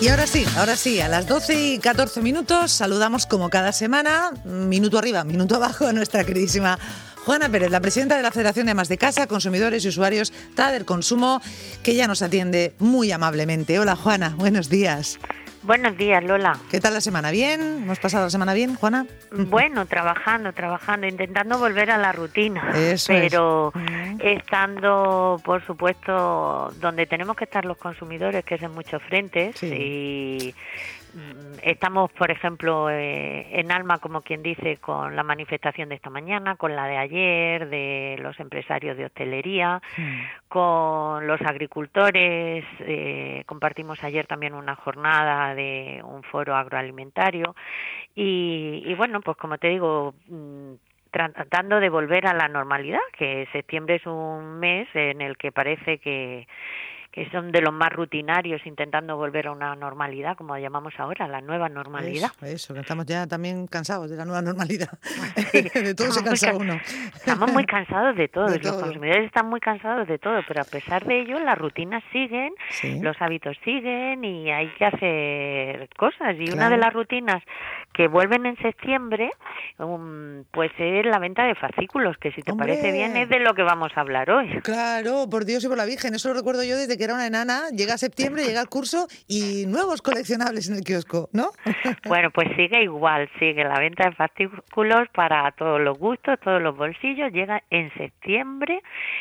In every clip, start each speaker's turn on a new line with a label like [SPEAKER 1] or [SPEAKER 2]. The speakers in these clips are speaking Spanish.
[SPEAKER 1] Y ahora sí, a las 12:14 saludamos como cada semana, minuto arriba, minuto abajo, a nuestra queridísima Juana Pérez, la presidenta de la Federación de Amas de Casa, Consumidores y Usuarios del Consumo, que ya nos atiende muy amablemente. Hola Juana, buenos días.
[SPEAKER 2] Buenos días, Lola.
[SPEAKER 1] ¿Qué tal la semana? ¿Bien? ¿Hemos pasado la semana bien, Juana?
[SPEAKER 2] Bueno, trabajando, intentando volver a la rutina.
[SPEAKER 1] Eso
[SPEAKER 2] pero
[SPEAKER 1] es.
[SPEAKER 2] Estando, por supuesto, donde tenemos que estar los consumidores, que es en muchos frentes,
[SPEAKER 1] Sí.
[SPEAKER 2] y estamos, por ejemplo, en Alma, como quien dice, con la manifestación de esta mañana, con la de ayer, de los empresarios de hostelería, con los agricultores, compartimos ayer también una jornada de un foro agroalimentario y bueno, pues como te digo, tratando de volver a la normalidad, que septiembre es un mes en el que parece que son de los más rutinarios, intentando volver a una normalidad, como llamamos ahora, la nueva normalidad.
[SPEAKER 1] Eso, que estamos ya también cansados de la nueva normalidad.
[SPEAKER 2] Sí,
[SPEAKER 1] de todo se cansa uno.
[SPEAKER 2] Estamos muy cansados de todo,
[SPEAKER 1] De
[SPEAKER 2] los
[SPEAKER 1] todo.
[SPEAKER 2] consumidores están muy cansados de todo, pero a pesar de ello, las rutinas siguen,
[SPEAKER 1] Sí.
[SPEAKER 2] los hábitos siguen y hay que hacer cosas. Y
[SPEAKER 1] Claro.
[SPEAKER 2] una de las rutinas que vuelven en septiembre, pues es la venta de fascículos, que si te
[SPEAKER 1] ¡Hombre!
[SPEAKER 2] parece bien es de lo que vamos a hablar hoy.
[SPEAKER 1] Claro, por Dios y por la Virgen, eso lo recuerdo yo desde que era una enana. Llega septiembre, llega el curso y nuevos coleccionables en el kiosco, ¿no?
[SPEAKER 2] Bueno, pues sigue igual, sigue la venta de fascículos para todos los gustos, todos los bolsillos, llega en septiembre,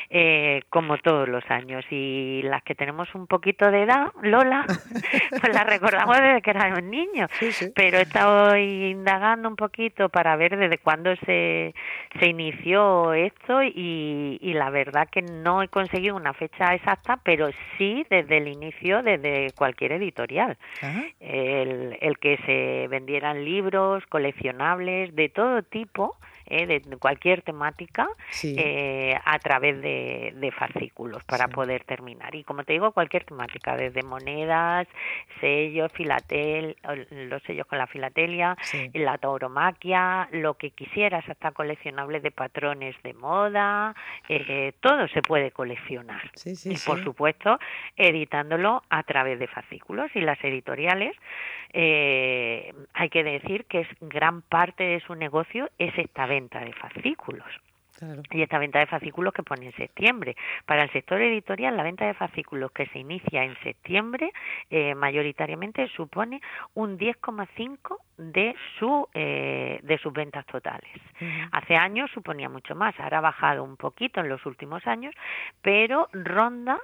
[SPEAKER 2] como todos los años, y las que tenemos un poquito de edad, Lola, pues las recordamos desde que éramos niños,
[SPEAKER 1] Sí.
[SPEAKER 2] pero he estado indagando un poquito para ver desde cuándo se inició esto y la verdad que no he conseguido una fecha exacta, pero sí desde el inicio, desde cualquier editorial.
[SPEAKER 1] Ajá.
[SPEAKER 2] El que se vendieran libros, coleccionables, de todo tipo, de cualquier temática,
[SPEAKER 1] Sí.
[SPEAKER 2] a través de fascículos para poder terminar. Y como te digo, cualquier temática, desde monedas, sellos, los sellos con la filatelia, la tauromaquia, lo que quisieras, hasta coleccionables de patrones de moda, todo se puede coleccionar. Y por supuesto, editándolo a través de fascículos. Y las editoriales, hay que decir que es gran parte de su negocio es esta venta de fascículos.
[SPEAKER 1] Claro.
[SPEAKER 2] Y esta venta de fascículos que pone en septiembre. Para el sector editorial, la venta de fascículos que se inicia en septiembre, mayoritariamente supone un 10,5% de sus ventas totales. Hace años suponía mucho más, ahora ha bajado un poquito en los últimos años, pero ronda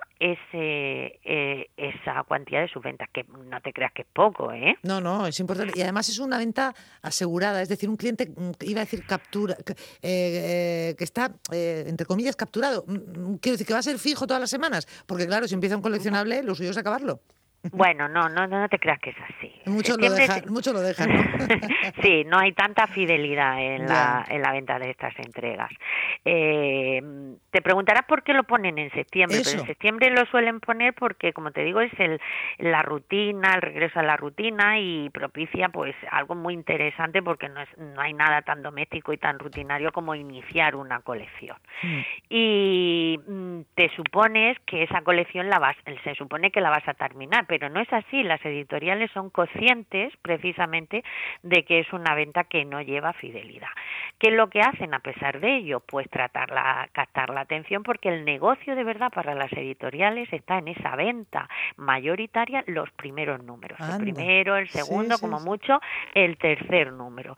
[SPEAKER 2] esa cantidad de sus ventas, que no te creas que es poco, ¿eh?
[SPEAKER 1] No, es importante. Y además es una venta asegurada, es decir, un cliente, iba a decir captura, que está, entre comillas, capturado. Quiero decir que va a ser fijo todas las semanas, porque claro, si empieza un coleccionable, lo suyo es acabarlo.
[SPEAKER 2] Bueno, no te creas que es así.
[SPEAKER 1] Muchos lo dejan, ¿no?
[SPEAKER 2] Sí, no hay tanta fidelidad en la venta de estas entregas. Te preguntarás por qué lo ponen en septiembre, pero en septiembre lo suelen poner porque, como te digo, es la rutina, el regreso a la rutina y propicia pues algo muy interesante porque no hay nada tan doméstico y tan rutinario como iniciar una colección. Y te supones que esa colección se supone que la vas a terminar, pero no es así. Las editoriales son conscientes precisamente de que es una venta que no lleva fidelidad. ¿Qué es lo que hacen a pesar de ello? Pues captar la atención, porque el negocio de verdad para las editoriales está en esa venta mayoritaria, los primeros números.
[SPEAKER 1] Anda.
[SPEAKER 2] El primero, el segundo, como mucho, el tercer número.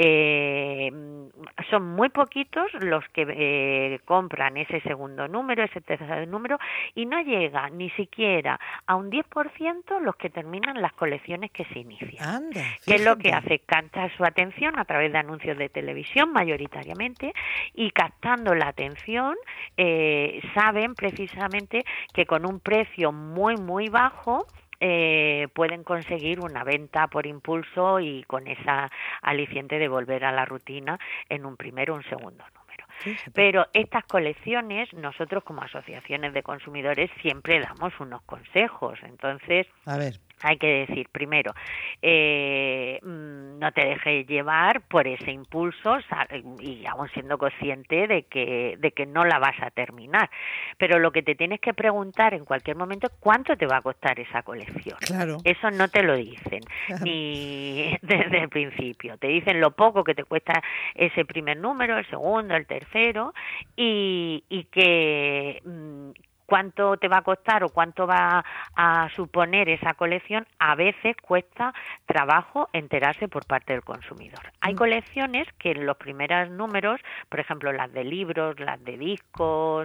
[SPEAKER 2] Son muy poquitos los que compran ese segundo número, ese tercer número, y no llega ni siquiera a un 10% los que terminan las colecciones que se inician.
[SPEAKER 1] Anda,
[SPEAKER 2] ¿Qué es lo que hace? Captar su atención a través de anuncios de televisión mayoritariamente, y captando la atención saben precisamente que con un precio muy muy bajo pueden conseguir una venta por impulso y con esa aliciente de volver a la rutina en un primero o un segundo número. Pero estas colecciones, nosotros como asociaciones de consumidores siempre damos unos consejos. Entonces,
[SPEAKER 1] a ver,
[SPEAKER 2] hay que decir, primero, no te dejes llevar por ese impulso y aún siendo consciente de que no la vas a terminar. Pero lo que te tienes que preguntar en cualquier momento es cuánto te va a costar esa colección.
[SPEAKER 1] Claro.
[SPEAKER 2] Eso no te lo dicen ni desde el principio. Te dicen lo poco que te cuesta ese primer número, el segundo, el tercero y que cuánto te va a costar o cuánto va a suponer esa colección, a veces cuesta trabajo enterarse por parte del consumidor. Hay colecciones que en los primeros números, por ejemplo las de libros, las de discos,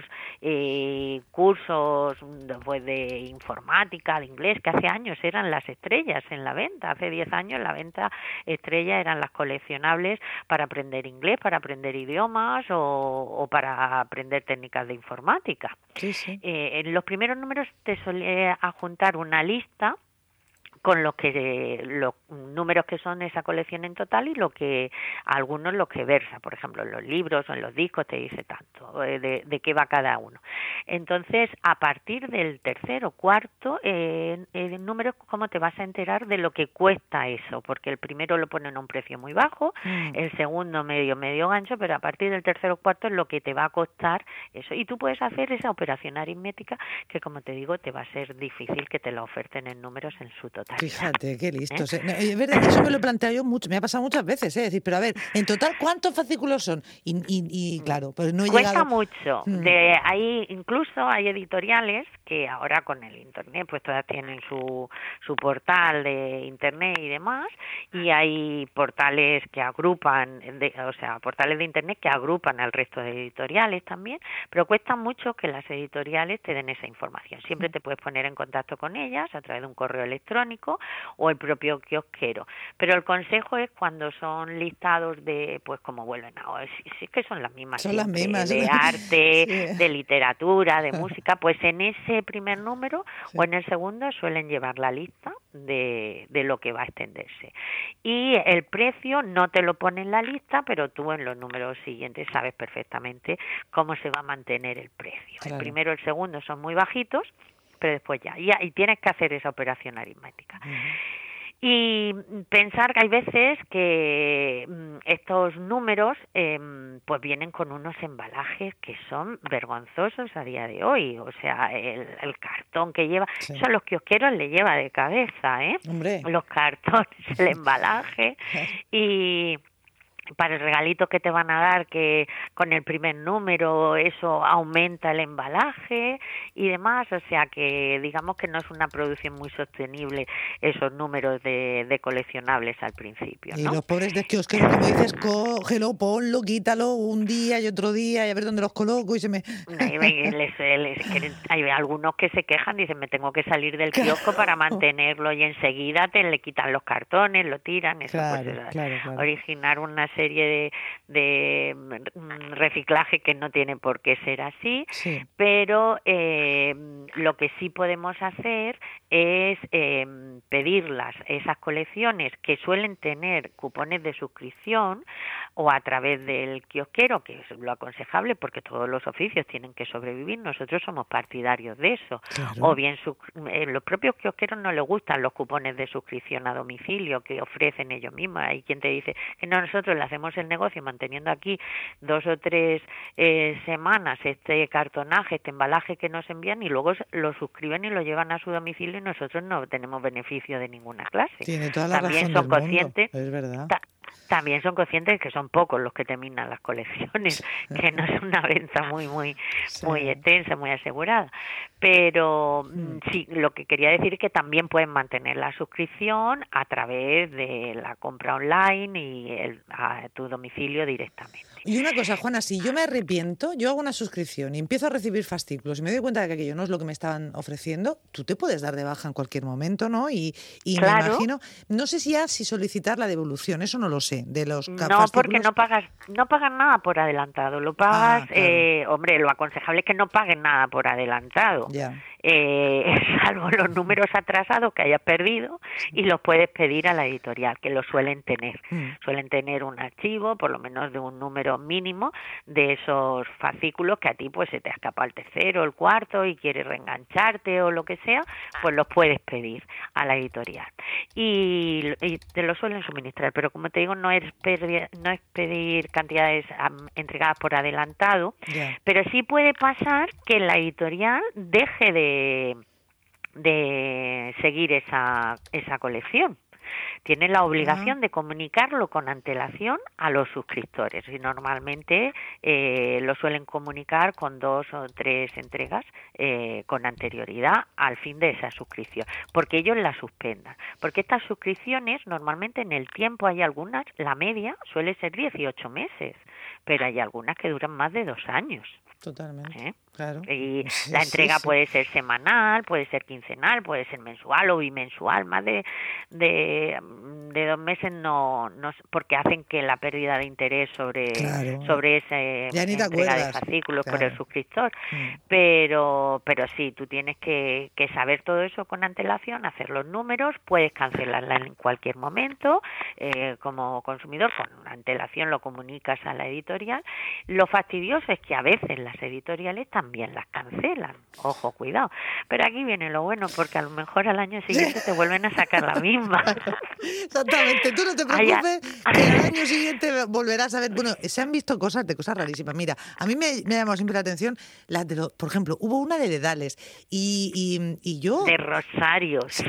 [SPEAKER 2] cursos pues, de informática, de inglés, que hace años eran las estrellas en la venta, hace 10 años la venta estrella eran las coleccionables para aprender inglés, para aprender idiomas o para aprender técnicas de informática.
[SPEAKER 1] Sí, sí.
[SPEAKER 2] En los primeros números te solía adjuntar una lista con los números que son esa colección en total y algunos lo que versa, por ejemplo en los libros o en los discos te dice tanto de qué va cada uno. Entonces a partir del tercero, cuarto número, ¿cómo te vas a enterar de lo que cuesta eso? Porque el primero lo ponen a un precio muy bajo, el segundo medio gancho, pero a partir del tercero, cuarto es lo que te va a costar eso, y tú puedes hacer esa operación aritmética que, como te digo, te va a ser difícil que te la oferten en números en su totalidad.
[SPEAKER 1] Fíjate, qué listos. Es verdad que eso me lo he planteado yo mucho, me ha pasado muchas veces, es decir, pero a ver, en total, ¿cuántos fascículos son? Y claro, pues no he
[SPEAKER 2] Cuesta
[SPEAKER 1] llegado...
[SPEAKER 2] mucho. Incluso hay editoriales que ahora con el internet pues todas tienen su portal de internet y demás, y hay portales que agrupan, portales de internet que agrupan al resto de editoriales también, pero cuesta mucho que las editoriales te den esa información. Siempre te puedes poner en contacto con ellas a través de un correo electrónico o el propio kiosquero, pero el consejo es cuando son listados de, pues como vuelven ahora, sí que son las mismas,
[SPEAKER 1] son las mismas
[SPEAKER 2] de arte,
[SPEAKER 1] sí.
[SPEAKER 2] de literatura, de música, pues en ese primer número o en el segundo suelen llevar la lista de lo que va a extenderse, y el precio no te lo pone en la lista, pero tú en los números siguientes sabes perfectamente cómo se va a mantener el precio. Claro. El primero y el segundo son muy bajitos, pero después y tienes que hacer esa operación aritmética. Y pensar que hay veces que estos números pues vienen con unos embalajes que son vergonzosos a día de hoy, o sea, el cartón que lleva, sí. Eso a los kiosqueros le lleva de cabeza,
[SPEAKER 1] Hombre.
[SPEAKER 2] Los cartones, el embalaje y para el regalito que te van a dar, que con el primer número eso aumenta el embalaje y demás, o sea que digamos que no es una producción muy sostenible esos números de coleccionables al principio, ¿no?
[SPEAKER 1] Y los pobres de kiosqueros, como dices, cógelo, ponlo, quítalo un día y otro día y a ver dónde los coloco y se me...
[SPEAKER 2] Hay algunos que se quejan, dicen me tengo que salir del kiosco para mantenerlo y enseguida le quitan los cartones, lo tiran, eso claro. Originar una serie de reciclaje que no tiene por qué ser así, sí. Pero lo que sí podemos hacer es pedirlas, esas colecciones que suelen tener cupones de suscripción o a través del kiosquero, que es lo aconsejable porque todos los oficios tienen que sobrevivir, nosotros somos partidarios de eso, claro. O bien los propios kiosqueros no les gustan los cupones de suscripción a domicilio que ofrecen ellos mismos. Hay quien te dice que no, nosotros le hacemos el negocio manteniendo aquí 2 o 3 semanas este cartonaje, este embalaje que nos envían, y luego lo suscriben y lo llevan a su domicilio y nosotros no tenemos beneficio de ninguna clase.
[SPEAKER 1] Tiene toda la
[SPEAKER 2] También
[SPEAKER 1] razón
[SPEAKER 2] son
[SPEAKER 1] del
[SPEAKER 2] conscientes,
[SPEAKER 1] mundo, es verdad.
[SPEAKER 2] También son conscientes que son pocos los que terminan las colecciones, que no es una venta muy extensa, muy asegurada. Pero sí, lo que quería decir es que también pueden mantener la suscripción a través de la compra online y a tu domicilio directamente.
[SPEAKER 1] Y una cosa, Juana, si yo me arrepiento, yo hago una suscripción y empiezo a recibir fascículos y me doy cuenta de que aquello no es lo que me estaban ofreciendo, tú te puedes dar de baja en cualquier momento, ¿no? Y claro. Me imagino, no sé si solicitar la devolución, eso no lo sé, de los
[SPEAKER 2] No, porque no pagas nada por adelantado, lo pagas, claro. Hombre, lo aconsejable es que no paguen nada por adelantado.
[SPEAKER 1] Ya.
[SPEAKER 2] Salvo los números atrasados que hayas perdido, y los puedes pedir a la editorial, que lo suelen tener. Suelen tener un archivo, por lo menos de un número los mínimos de esos fascículos que a ti pues se te ha escapado el tercero, el cuarto y quieres reengancharte o lo que sea, pues los puedes pedir a la editorial y te lo suelen suministrar, pero como te digo, no es pedir cantidades entregadas por adelantado, pero sí puede pasar que la editorial deje de seguir esa colección. Tiene la obligación de comunicarlo con antelación a los suscriptores y normalmente lo suelen comunicar con 2 o 3 entregas con anterioridad al fin de esa suscripción, porque ellos la suspendan. Porque estas suscripciones normalmente en el tiempo hay algunas, la media suele ser 18 meses, pero hay algunas que duran más de 2 años.
[SPEAKER 1] Totalmente, claro.
[SPEAKER 2] Y la entrega puede ser semanal, puede ser quincenal, puede ser mensual o bimensual. Más de 2 meses no, porque hacen que la pérdida de interés sobre ese entrega de fascículos por el suscriptor. Pero sí, tú tienes que saber todo eso con antelación, hacer los números, puedes cancelarla en cualquier momento, como consumidor, con antelación lo comunicas a la editorial. Lo fastidioso es que a veces las editoriales también las cancelan, ojo, cuidado, pero aquí viene lo bueno, porque a lo mejor al año siguiente te vuelven a sacar la misma.
[SPEAKER 1] Exactamente, tú no te preocupes, que al año siguiente volverás a ver. Bueno, se han visto cosas rarísimas. Mira, a mí me ha llamado siempre la atención las de por ejemplo, hubo una de dedales y yo...
[SPEAKER 2] De rosarios.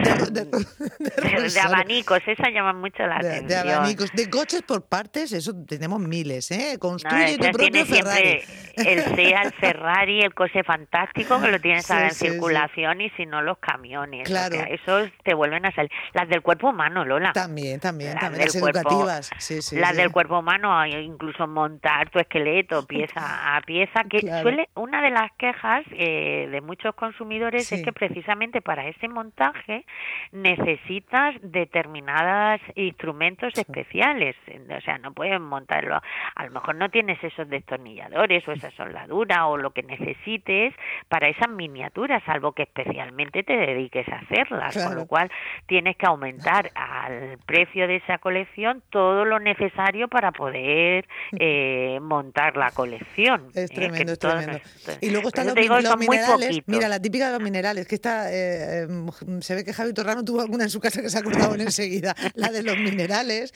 [SPEAKER 2] De abanicos, esas llaman mucho la atención.
[SPEAKER 1] De abanicos, de coches por partes, eso tenemos miles, Construye tu propio Ferrari.
[SPEAKER 2] El SEA, el Ferrari, el coche fantástico, que lo tienes ahora en circulación, y si no, los camiones.
[SPEAKER 1] Claro.
[SPEAKER 2] O sea, esos te vuelven a salir. Las del cuerpo humano, Lola.
[SPEAKER 1] También, las educativas. Las
[SPEAKER 2] del cuerpo humano, incluso montar tu esqueleto pieza a pieza, que suele, una de las quejas de muchos consumidores es que precisamente para ese montaje necesitas determinados instrumentos especiales. O sea, no puedes montarlo. A lo mejor no tienes esos destornilladores o esa soldadura o lo que necesites para esas miniaturas, salvo que especialmente te dediques a hacerlas, con lo cual tienes que aumentar al precio de esa colección todo lo necesario para poder montar la colección.
[SPEAKER 1] Es tremendo, es tremendo. Y luego están los minerales. Mira, la típica de los minerales, que se ve que Javi Torrano tuvo alguna en su casa que se acordaban enseguida. La de los minerales.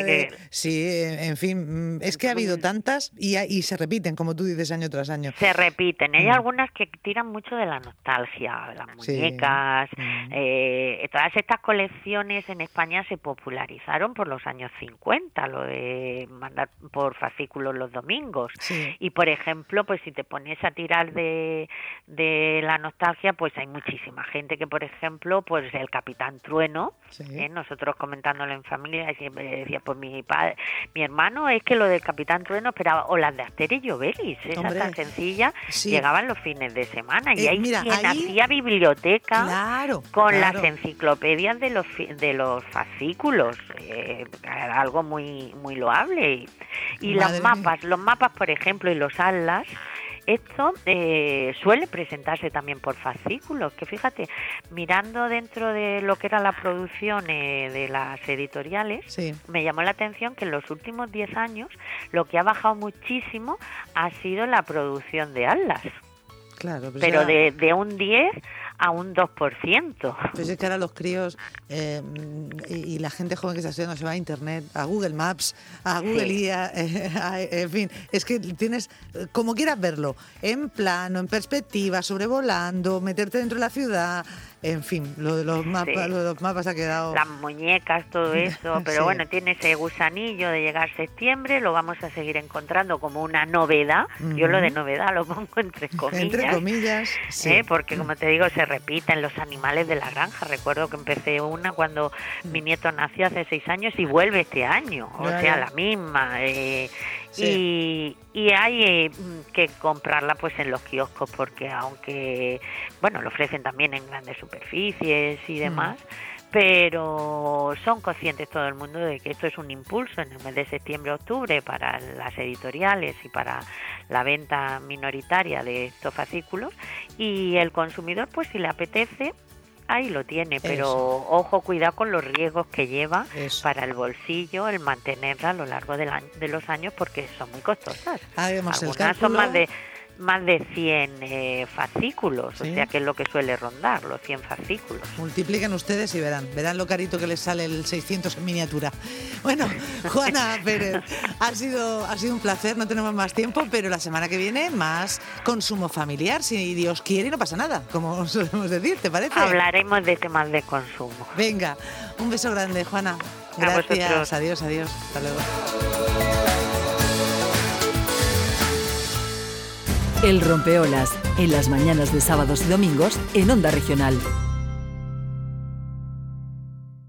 [SPEAKER 1] En fin, es que ha habido tantas y se repiten, como tú dices, año tras año.
[SPEAKER 2] Se repiten. Hay algunas que tiran mucho de la nostalgia, de las muñecas. Todas estas colecciones en España se popularizaron por los años 50, lo de mandar por fascículos los domingos. Y, por ejemplo, pues si te pones a tirar de la nostalgia, pues hay muchísima gente que, por ejemplo, pues el Capitán Trueno, nosotros comentándolo en familia, siempre decía, pues mi hermano, es que lo del Capitán Trueno esperaba, o las de Asterix y Obelix, esa tan sencilla, llegaban los fines de semana, y hay quien hacía biblioteca con las enciclopedias de los fascículos, algo muy muy loable. Y los mapas, por ejemplo, y los atlas, esto suele presentarse también por fascículos, que fíjate, mirando dentro de lo que era la producción de las editoriales, me llamó la atención que en los últimos 10 años lo que ha bajado muchísimo ha sido la producción de atlas.
[SPEAKER 1] Claro,
[SPEAKER 2] pero de un 10 a un 2%.
[SPEAKER 1] Pues es que ahora los críos y la gente joven que está estudiando se va a Internet, a Google Maps, a Google IA, en fin, es que tienes, como quieras verlo, en plano, en perspectiva, sobrevolando, meterte dentro de la ciudad, en fin, lo de los mapas ha quedado...
[SPEAKER 2] Las muñecas, todo eso, pero bueno, tiene ese gusanillo de llegar septiembre, lo vamos a seguir encontrando como una novedad. Yo lo de novedad lo pongo entre comillas.
[SPEAKER 1] Entre comillas,
[SPEAKER 2] porque como te digo, se repiten los animales de la granja. Recuerdo que empecé una cuando mi nieto nació hace 6 años y vuelve este año, o sea, la misma. Y hay que comprarla pues en los kioscos, porque aunque, bueno, lo ofrecen también en grandes superficies y demás, pero son conscientes todo el mundo de que esto es un impulso en el mes de septiembre-octubre para las editoriales y para la venta minoritaria de estos fascículos, y el consumidor, pues si le apetece, ahí lo tiene, pero ojo, cuidado con los riesgos que lleva para el bolsillo el mantenerla a lo largo de los años, porque son muy costosas. Algunas son más de 100 fascículos, o sea que es lo que suele rondar, los 100 fascículos.
[SPEAKER 1] Multipliquen ustedes y verán lo carito que les sale el 600 en miniatura. Bueno, Juana Pérez, ha sido un placer, no tenemos más tiempo, pero la semana que viene más consumo familiar, si Dios quiere, y no pasa nada, como solemos decir, ¿te parece?
[SPEAKER 2] Hablaremos de temas de consumo.
[SPEAKER 1] Venga, un beso grande, Juana. Gracias, adiós, hasta luego.
[SPEAKER 3] El Rompeolas, en las mañanas de sábados y domingos en Onda Regional.